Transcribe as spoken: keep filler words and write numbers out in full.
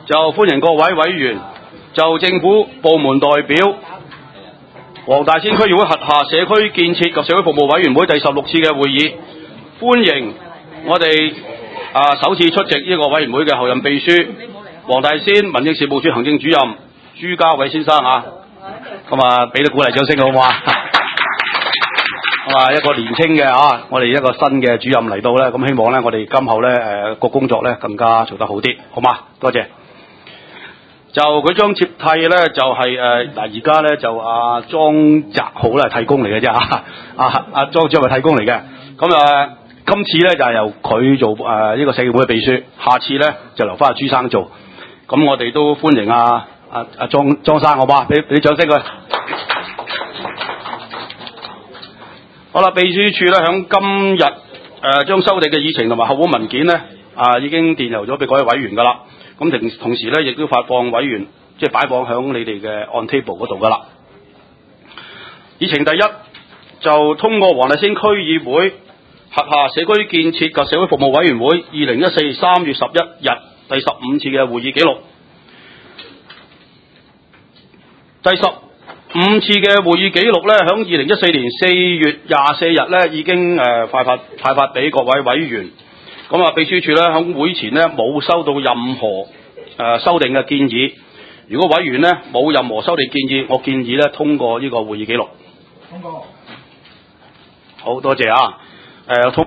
就歡迎各位委員就政府部門代表黃大仙區議會轄下社區建設及社會服務委員會第十六次嘅會議，歡迎我哋啊首次出席呢個委員會嘅候任秘書黃大仙民政事務處行政主任朱家偉先生啊，咁啊俾啲鼓勵掌聲好唔好啊？咁啊一個年青嘅啊，我哋一個新嘅主任嚟到咧，咁希望咧我哋今後咧誒個工作咧更加做得好啲，好嘛？多謝。就佢將接替咧，就係誒嗱，而家咧就阿莊澤浩咧係替工嚟嘅啫嚇，阿阿莊主任係替工嚟嘅。咁啊，今次咧就係由佢做誒呢個社協會嘅秘書，下次咧就留翻阿朱生做。咁我哋都歡迎阿阿阿莊莊生，好嘛？俾俾啲掌聲佢。好啦，秘書處咧響今日誒將收訂嘅議程同埋候補文件咧啊已經電郵咗俾各位委員㗎啦。咁同同時咧，亦都發放委員即係擺放響你哋嘅 on table 嗰度噶啦。議程第一就通過黃大仙區議會轄下社區建設及社會服務委員會二零一四三月十一日第十五次嘅會議記錄。第十五次嘅會議記錄咧，響二零一四年四月廿四日咧已經誒派發派發俾各位委員。咁啊，秘書處咧喺會前咧冇收到任何誒、呃、修訂嘅建議。如果委員咧冇任何修訂建議，我建議咧通過呢個會議記錄。通過。好多謝啊！誒、呃、通。